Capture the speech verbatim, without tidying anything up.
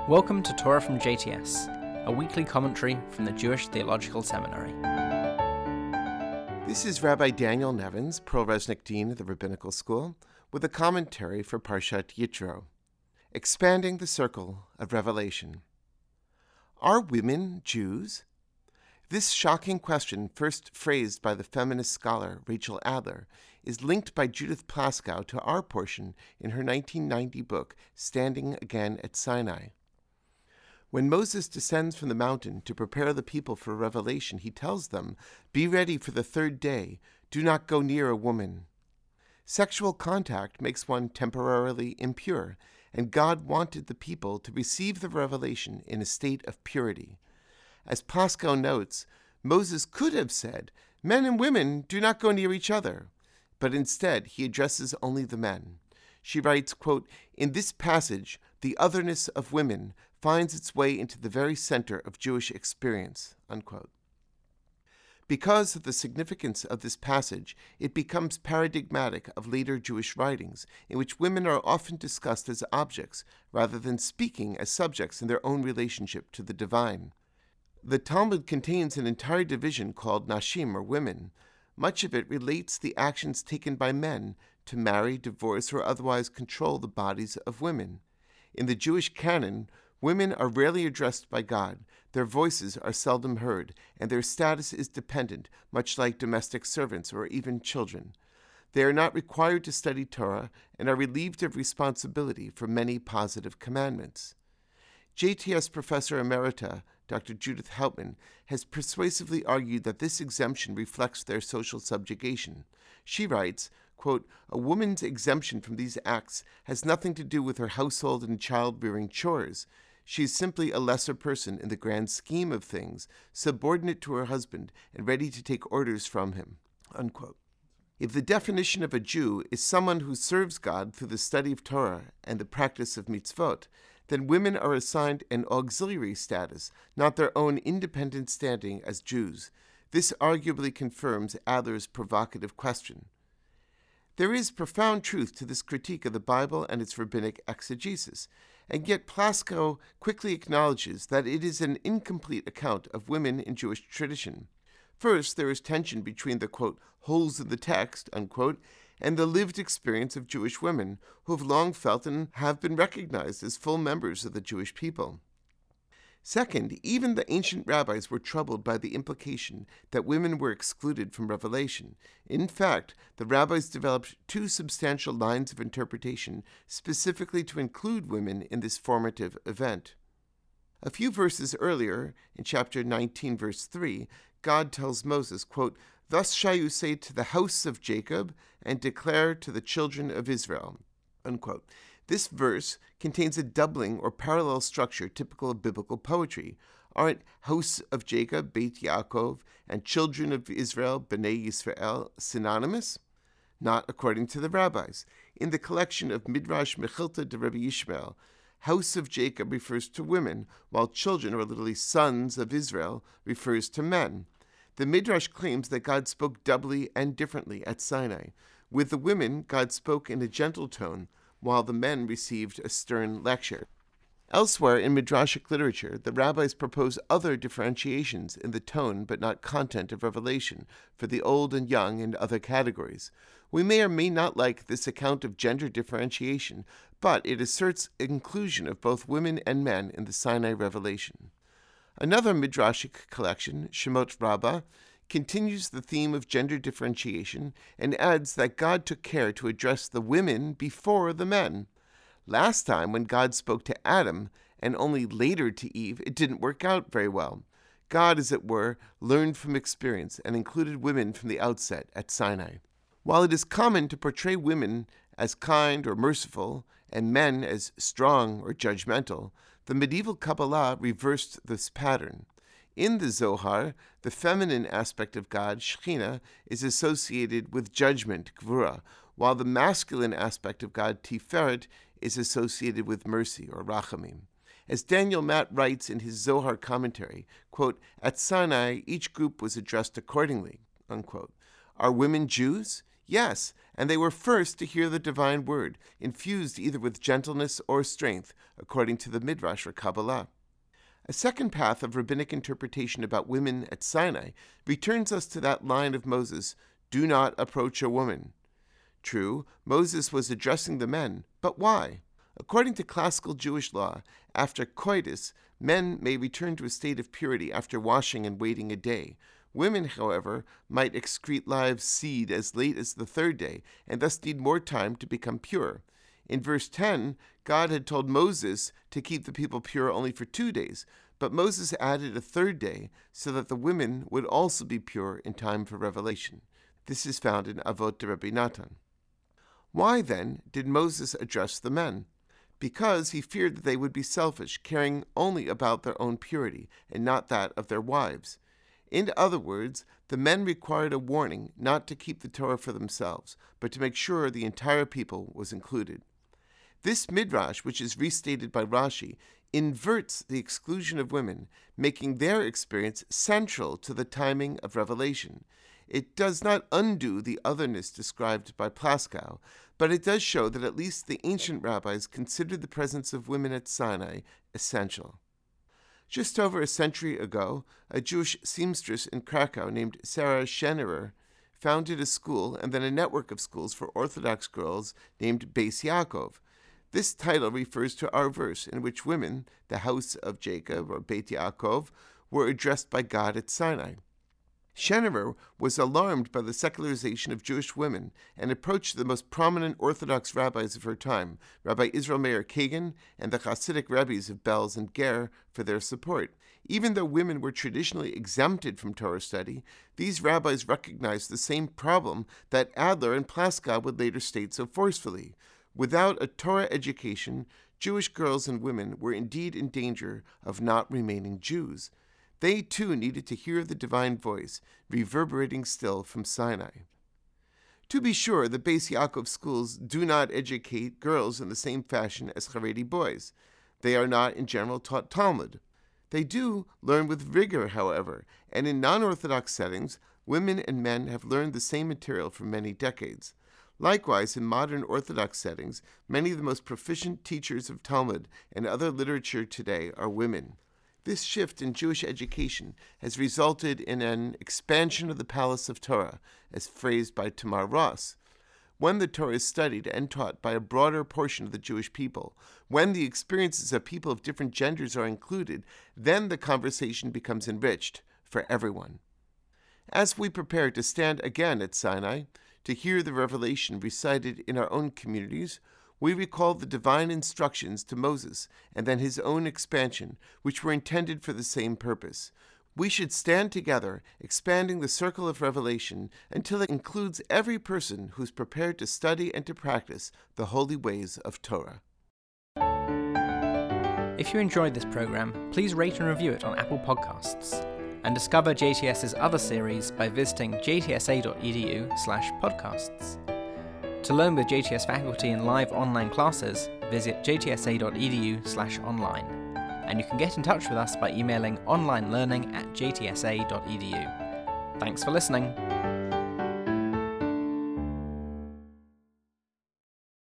Welcome to Torah from J T S, a weekly commentary from the Jewish Theological Seminary. This is Rabbi Daniel Nevins, Pro-Resnick Dean of the Rabbinical School, with a commentary for Parshat Yitro, Expanding the Circle of Revelation. Are women Jews? This shocking question, first phrased by the feminist scholar Rachel Adler, is linked by Judith Plaskow to our portion in her nineteen ninety book, Standing Again at Sinai. When Moses descends from the mountain to prepare the people for revelation, he tells them, "Be ready for the third day. Do not go near a woman." Sexual contact makes one temporarily impure, and God wanted the people to receive the revelation in a state of purity. As Plaskow notes, Moses could have said, "Men and women do not go near each other," but instead he addresses only the men. She writes, quote, "In this passage, the otherness of women finds its way into the very center of Jewish experience," unquote. Because of the significance of this passage, it becomes paradigmatic of later Jewish writings, in which women are often discussed as objects, rather than speaking as subjects in their own relationship to the divine. The Talmud contains an entire division called Nashim, or women. Much of it relates the actions taken by men to marry, divorce, or otherwise control the bodies of women. In the Jewish canon, women are rarely addressed by God, their voices are seldom heard, and their status is dependent, much like domestic servants or even children. They are not required to study Torah and are relieved of responsibility for many positive commandments. J T S Professor Emerita, Doctor Judith Hauptman, has persuasively argued that this exemption reflects their social subjugation. She writes, quote, "A woman's exemption from these acts has nothing to do with her household and child-rearing chores. She is simply a lesser person in the grand scheme of things, subordinate to her husband and ready to take orders from him," unquote. If the definition of a Jew is someone who serves God through the study of Torah and the practice of mitzvot, then women are assigned an auxiliary status, not their own independent standing as Jews. This arguably confirms Adler's provocative question. There is profound truth to this critique of the Bible and its rabbinic exegesis, and yet Plaskow quickly acknowledges that it is an incomplete account of women in Jewish tradition. First, there is tension between the, quote, holes in the text, unquote, and the lived experience of Jewish women, who have long felt and have been recognized as full members of the Jewish people. Second, even the ancient rabbis were troubled by the implication that women were excluded from revelation. In fact, the rabbis developed two substantial lines of interpretation specifically to include women in this formative event. A few verses earlier, in chapter nineteen, verse three, God tells Moses, quote, "Thus shall you say to the house of Jacob and declare to the children of Israel," unquote. This verse contains a doubling or parallel structure typical of biblical poetry. Aren't house of Jacob, Beit Yaakov, and children of Israel, Bnei Yisrael, synonymous? Not according to the rabbis. In the collection of Midrash Mechilta de Rabbi Yishmael, house of Jacob refers to women, while children, or literally sons of Israel, refers to men. The Midrash claims that God spoke doubly and differently at Sinai. With the women, God spoke in a gentle tone, while the men received a stern lecture. Elsewhere in Midrashic literature, the rabbis propose other differentiations in the tone but not content of revelation for the old and young and other categories. We may or may not like this account of gender differentiation, but it asserts inclusion of both women and men in the Sinai revelation. Another Midrashic collection, Shemot Rabbah, continues the theme of gender differentiation and adds that God took care to address the women before the men. Last time, when God spoke to Adam, and only later to Eve, it didn't work out very well. God, as it were, learned from experience and included women from the outset at Sinai. While it is common to portray women as kind or merciful and men as strong or judgmental, the medieval Kabbalah reversed this pattern. In the Zohar, the feminine aspect of God, Shekhinah, is associated with judgment, Gvura, while the masculine aspect of God, Tiferet, is associated with mercy, or Rachamim. As Daniel Matt writes in his Zohar commentary, quote, "At Sinai, each group was addressed accordingly," unquote. Are women Jews? Yes, and they were first to hear the divine word, infused either with gentleness or strength, according to the Midrash or Kabbalah. A second path of rabbinic interpretation about women at Sinai returns us to that line of Moses, "Do not approach a woman." True, Moses was addressing the men, but why? According to classical Jewish law, after coitus, men may return to a state of purity after washing and waiting a day. Women, however, might excrete live seed as late as the third day, and thus need more time to become pure. In verse ten, God had told Moses to keep the people pure only for two days, but Moses added a third day so that the women would also be pure in time for revelation. This is found in Avot de Rabbi Natan. Why, then, did Moses address the men? Because he feared that they would be selfish, caring only about their own purity, and not that of their wives. In other words, the men required a warning not to keep the Torah for themselves, but to make sure the entire people was included. This midrash, which is restated by Rashi, inverts the exclusion of women, making their experience central to the timing of revelation. It does not undo the otherness described by Plaskow, but it does show that at least the ancient rabbis considered the presence of women at Sinai essential. Just over a century ago, a Jewish seamstress in Krakow named Sarah Schenerer founded a school and then a network of schools for Orthodox girls named Beis Yaakov. This title refers to our verse in which women, the house of Jacob or Beit Yaakov, were addressed by God at Sinai. Schenerer was alarmed by the secularization of Jewish women and approached the most prominent Orthodox rabbis of her time, Rabbi Israel Meir Kagan and the Hasidic rabbis of Belz and Ger, for their support. Even though women were traditionally exempted from Torah study, these rabbis recognized the same problem that Adler and Plaskow would later state so forcefully. Without a Torah education, Jewish girls and women were indeed in danger of not remaining Jews. They, too, needed to hear the divine voice, reverberating still from Sinai. To be sure, the Beis Yaakov schools do not educate girls in the same fashion as Haredi boys. They are not, in general, taught Talmud. They do learn with rigor, however, and in non-Orthodox settings, women and men have learned the same material for many decades. Likewise, in modern Orthodox settings, many of the most proficient teachers of Talmud and other literature today are women. This shift in Jewish education has resulted in an expansion of the palace of Torah, as phrased by Tamar Ross. When the Torah is studied and taught by a broader portion of the Jewish people, when the experiences of people of different genders are included, then the conversation becomes enriched for everyone. As we prepare to stand again at Sinai, to hear the revelation recited in our own communities, we recall the divine instructions to Moses and then his own expansion, which were intended for the same purpose. We should stand together, expanding the circle of revelation until it includes every person who's prepared to study and to practice the holy ways of Torah. If you enjoyed this program, please rate and review it on Apple Podcasts, and discover JTS's other series by visiting jtsa.edu slash podcasts. To learn with J T S faculty in live online classes, visit jtsa.edu slash online. And you can get in touch with us by emailing onlinelearning at jtsa.edu. Thanks for listening.